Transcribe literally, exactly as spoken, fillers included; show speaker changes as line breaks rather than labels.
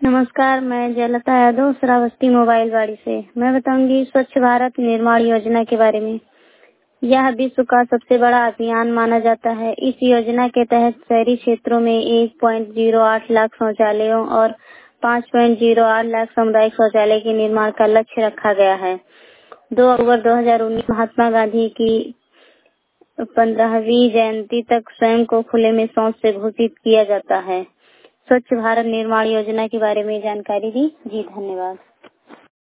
नमस्कार, मैं जयलता यादव श्रावस्ती मोबाइल वाड़ी से। मैं बताऊंगी स्वच्छ भारत निर्माण योजना के बारे में। यह विश्व का सबसे बड़ा अभियान माना जाता है। इस योजना के तहत शहरी क्षेत्रों में एक पॉइंट शून्य आठ लाख शौचालयों और पाँच पॉइंट शून्य आठ लाख सामुदायिक शौचालय के निर्माण का लक्ष्य रखा गया है। दो अक्टूबर दो हज़ार उन्नीस महात्मा गांधी की पंद्रहवीं जयंती तक स्वयं को खुले में शौच से घोषित किया जाता है। स्वच्छ भारत निर्माण योजना के बारे में जानकारी दी। जी धन्यवाद।